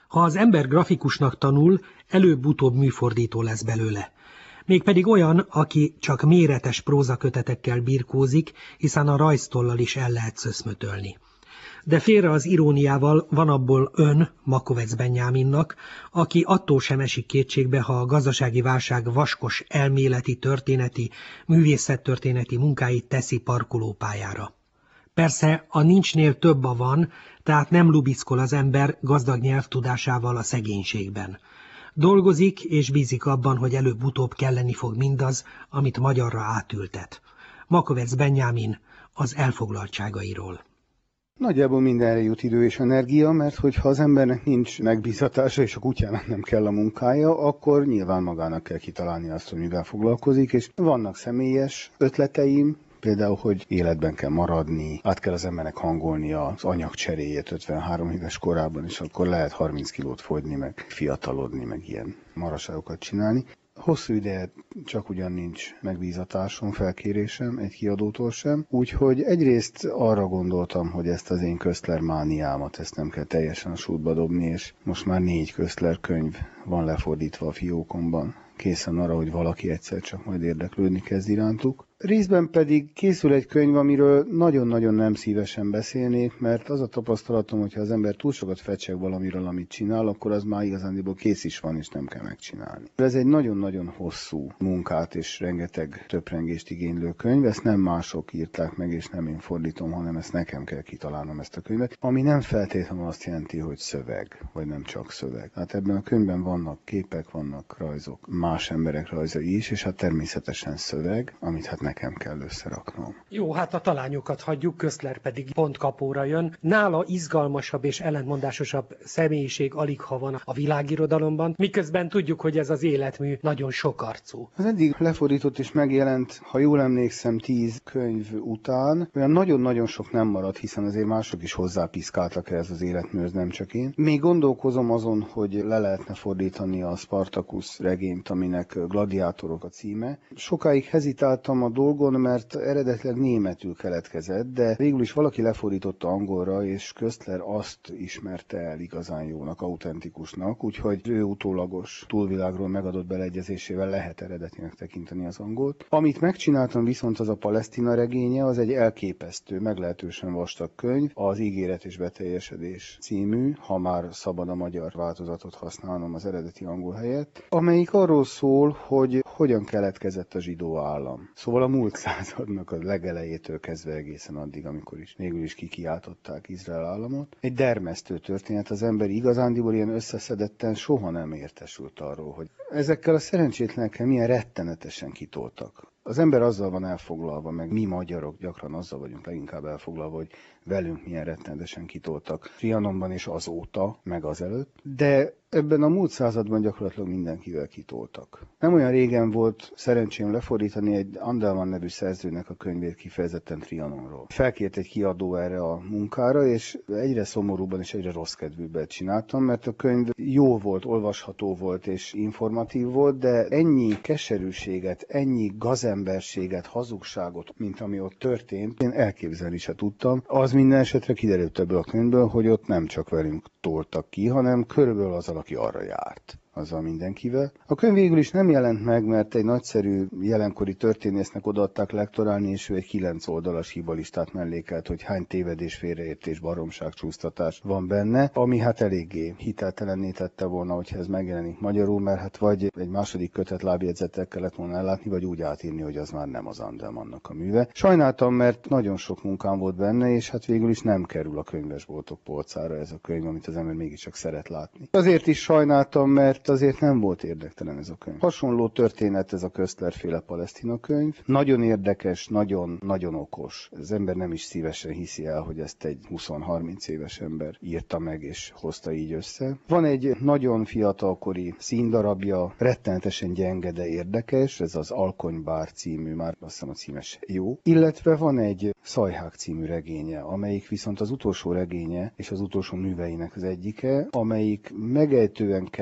Ha az ember grafikusnak tanul, előbb-utóbb műfordító lesz belőle. Mégpedig olyan, aki csak méretes prózakötetekkel birkózik, hiszen a rajztollal is el lehet szöszmötölni. De félre az iróniával, van abból Makovecz Benyáminnak, aki attól sem esik kétségbe, ha a gazdasági válság vaskos elméleti, történeti, művészettörténeti munkáit teszi parkolópályára. Persze a nincsnél több a van, tehát nem lubickol az ember gazdag nyelvtudásával a szegénységben. Dolgozik és bízik abban, hogy előbb-utóbb kelleni fog mindaz, amit magyarra átültet. Makovecz Benyámin az elfoglaltságairól. Nagyjából mindenre jut idő és energia, mert hogyha az embernek nincs megbízatása, és a kutyának nem kell a munkája, akkor nyilván magának kell kitalálni azt, hogy mivel foglalkozik, és vannak személyes ötleteim, például, hogy életben kell maradni, át kell az embernek hangolni az anyagcseréjét 53 éves korában, és akkor lehet 30 kilót fogyni, meg fiatalodni, meg ilyen maraságokat csinálni. Hosszú ideje csak ugyan nincs megbízatásom, felkérésem egy kiadótól sem, úgyhogy egyrészt arra gondoltam, hogy ezt az én Köszler mániámat, ezt nem kell teljesen a sútba dobni, és most már 4 Köszler könyv van lefordítva a fiókomban, készen arra, hogy valaki egyszer csak majd érdeklődni kezd irántuk. Részben pedig készül egy könyv, amiről nagyon-nagyon nem szívesen beszélnék, mert az a tapasztalatom, hogyha az ember túl sokat fecseg valamiről, amit csinál, akkor az már igazándiból kész is van, és nem kell megcsinálni. Ez egy nagyon-nagyon hosszú munkát és rengeteg töprengést igénylő könyv, ezt nem mások írták meg, és nem én fordítom, hanem ezt nekem kell kitalálnom ezt a könyvet, ami nem feltétlenül azt jelenti, hogy szöveg, vagy nem csak szöveg. Hát ebben a könyvben vannak képek, vannak rajzok, más emberek rajzai is, és hát természetesen szöveg, amit hát nekem kell összeraknom. Jó, hát a talányokat hagyjuk, Köszler pedig pont kapóra jön. Nála izgalmasabb és ellentmondásosabb személyiség aligha van a világirodalomban, miközben tudjuk, hogy ez az életmű nagyon sokarcú. Az eddig lefordított és megjelent, ha jól emlékszem, 10 könyv után, olyan nagyon-nagyon sok nem maradt, hiszen azért mások is hozzápiszkáltak ehhez az életműhöz, nem csak én. Még gondolkozom azon, hogy le lehetne fordítani a Spartacus regényt, aminek Gladiátorok a címe. Sokáig hezitáltam a dolgon, mert eredetileg németül keletkezett, de végül is valaki lefordította angolra, és Köszler azt ismerte el igazán jónak, autentikusnak, úgyhogy ő utólagos túlvilágról megadott beleegyezésével lehet eredetinek tekinteni az angolt. Amit megcsináltam viszont az a Palesztina regénye, az egy elképesztő, meglehetősen vastag könyv, az Ígéret és beteljesedés című, ha már szabad a magyar változatot használnom az eredeti angol helyett, amelyik arról szól, hogy hogyan keletkezett a zsidó állam. Szóval a múlt századnak a legelejétől kezdve egészen addig, amikor is végül is kikiáltották Izrael államot. Egy dermesztő történet, az ember igazándiból ilyen összeszedetten soha nem értesült arról, hogy ezekkel a szerencsétlenekkel milyen rettenetesen kitoltak. Az ember azzal van elfoglalva, meg mi magyarok gyakran azzal vagyunk leginkább elfoglalva, hogy velünk milyen rettenetesen kitoltak Trianonban és azóta, meg azelőtt, de ebben a múlt században gyakorlatilag mindenkivel kitoltak. Nem olyan régen volt szerencsém lefordítani egy Andelman nevű szerzőnek a könyvét kifejezetten Trianonról. Felkért egy kiadó erre a munkára, és egyre szomorúbban és egyre rossz kedvűbben csináltam, mert a könyv jó volt, olvasható volt és informatív volt, de ennyi keserűséget, ennyi gazemberséget, hazugságot, mint ami ott történt, én elképzelni se tudtam. Az minden esetre kiderült ebből a könyvből, hogy ott nem csak velünk toltak ki, hanem körülbelül azzal, aki arra járt. Azzal mindenkivel. A könyv végül is nem jelent meg, mert egy nagyszerű jelenkori történésznek odaadták lektorálni, és ő egy 9 oldalas hibalistát mellékelt, hogy hány tévedés, félreértés, baromság, csúsztatás van benne, ami hát eléggé hiteltelenné tette volna, hogyha ez megjelenik magyarul, mert hát vagy egy második kötet lábjegyzettel kellett volna ellátni, vagy úgy átírni, hogy az már nem az Andelmannak a műve. Sajnáltam, mert nagyon sok munkám volt benne, és hát végül is nem kerül a könyvesboltok polcára ez a könyv, amit az ember mégiscsak szeret látni. Azért is sajnáltam, mert azért nem volt érdektelen ez a könyv. Hasonló történet ez a Köszler-féle Palesztina könyv. Nagyon érdekes, nagyon okos. Az ember nem is szívesen hiszi el, hogy ezt egy 20-30 éves ember írta meg és hozta így össze. Van egy nagyon fiatalkori színdarabja, rettenetesen gyenge, de érdekes, ez az Alkonybár című, már azt hiszem a címes jó. Illetve van egy Szajhák című regénye, amelyik viszont az utolsó regénye és az utolsó műveinek az egyike, amelyik megejtően kedves,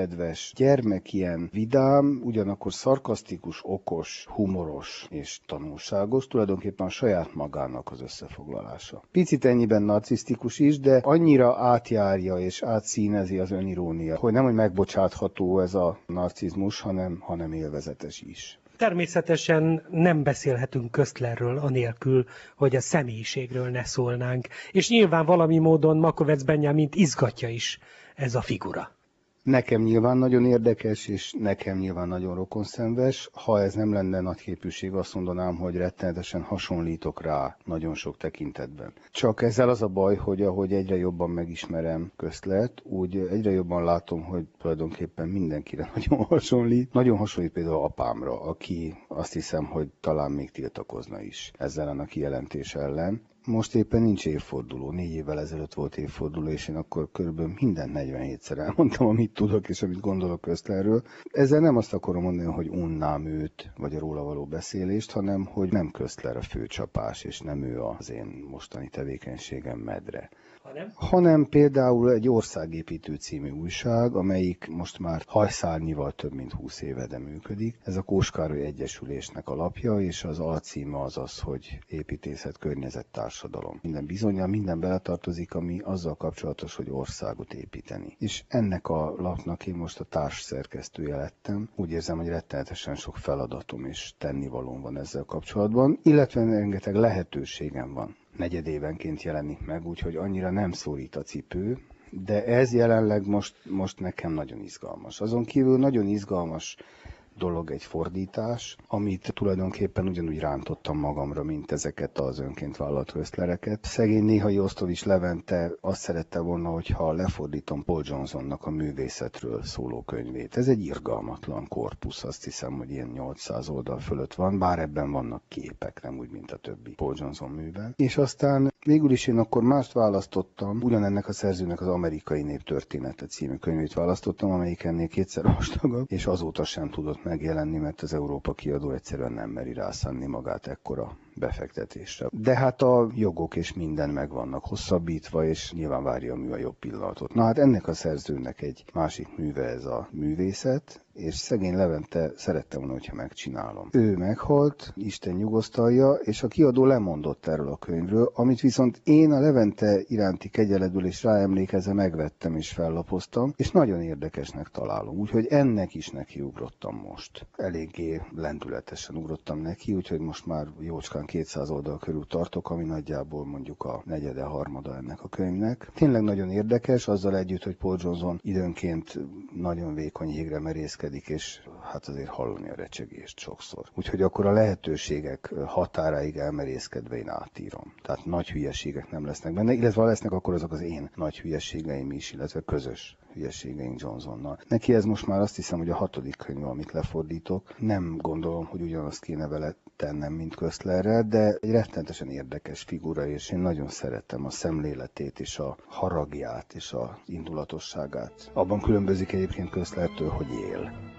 és gyermek ilyen vidám, ugyanakkor szarkasztikus, okos, humoros és tanulságos, tulajdonképpen a saját magának az összefoglalása. Picit ennyiben narcisztikus is, de annyira átjárja és átszínezi az önirónia, hogy nem, hogy megbocsátható ez a narcizmus, hanem élvezetes is. Természetesen nem beszélhetünk Köszlerről anélkül, hogy a személyiségről ne szólnánk, és nyilván valami módon Makovecz Benjamint izgatja is ez a figura. Nekem nyilván nagyon érdekes, és nekem nyilván nagyon rokonszenves. Ha ez nem lenne nagy képűség, azt mondanám, hogy rettenetesen hasonlítok rá nagyon sok tekintetben. Csak ezzel az a baj, hogy ahogy egyre jobban megismerem Köszlert, úgy egyre jobban látom, hogy tulajdonképpen mindenkire nagyon hasonlít. Nagyon hasonlít például apámra, aki azt hiszem, hogy talán még tiltakozna is ezzel ellen a kijelentés ellen. Most éppen nincs évforduló, 4 évvel ezelőtt volt évforduló, és én akkor körülbelül minden 47-szer elmondtam, amit tudok és amit gondolok Köszlerről. Ezzel nem azt akarom mondani, hogy unnám őt, vagy a róla való beszélést, hanem hogy nem Köszler a főcsapás, és nem ő az én mostani tevékenységem medre. Hanem például egy Országépítő című újság, amelyik most már hajszárnyival több mint 20 éve de működik. Ez a Kós Károly Egyesülésnek alapja, és az alcíme az, hogy építészet, környezet, társadalom. Minden bizonnyal, minden beletartozik, ami azzal kapcsolatos, hogy országot építeni. És ennek a lapnak én most a társszerkesztője lettem. Úgy érzem, hogy rettenetesen sok feladatom és tennivalóm van ezzel kapcsolatban, illetve rengeteg lehetőségem van. Negyedévenként jelenik meg, úgyhogy annyira nem szorít a cipő, de ez jelenleg most nekem nagyon izgalmas. Azon kívül nagyon izgalmas dolog egy fordítás, amit tulajdonképpen ugyanúgy rántottam magamra, mint ezeket az önként vállalt Köszlereket. Szegény Néhai Osztovics Levente azt szerette volna, hogyha lefordítom Paul Johnsonnak a művészetről szóló könyvét. Ez egy irgalmatlan korpusz, azt hiszem, hogy ilyen 800 oldal fölött van, bár ebben vannak képek, nem úgy, mint a többi Paul Johnson művel. És aztán végül is én akkor mást választottam, ugyanennek a szerzőnek az Amerikai Néptörténete című könyvét választottam, amelyik ennél 2-szer vastagabb, és azóta sem tudott megjelenni, mert az Európa kiadó egyszerűen nem meri rászánni magát ekkora befektetésre. De hát a jogok és minden meg vannak hosszabbítva, és nyilván várja a mű a jobb pillanatot. Na hát ennek a szerzőnek egy másik műve ez a művészet, és szegény Levente szerette volna, hogyha megcsinálom. Ő meghalt, Isten nyugosztalja, és a kiadó lemondott erről a könyvről, amit viszont én a Levente iránti kegyeletből és ráemlékezve megvettem és fellapoztam, és nagyon érdekesnek találom. Úgyhogy ennek is nekiugrottam most. Eléggé lendületesen ugrottam neki, úgyhogy most már jócskán 200 oldal körül tartok, ami nagyjából mondjuk a negyede, harmada ennek a könyvnek. Tényleg nagyon érdekes, azzal együtt, hogy Paul Johnson időnként nagyon vékony jégre merészkedik, és hát azért hallani a recsegést sokszor. Úgyhogy akkor a lehetőségek határáig elmerészkedve én átírom. Tehát nagy hülyeségek nem lesznek benne, illetve ha lesznek, akkor azok az én nagy hülyeségeim is, illetve közös hülyeségeink Johnsonnal. Neki ez most már azt hiszem, hogy a 6. könyv, amit lefordítok. Nem gondolom, hogy ugyanazt kéne vele tennem, mint Köszlerrel, de egy rettenetesen érdekes figura, és én nagyon szeretem a szemléletét, és a haragját, és a indulatosságát. Abban különbözik egyébként Köszlertől, hogy él.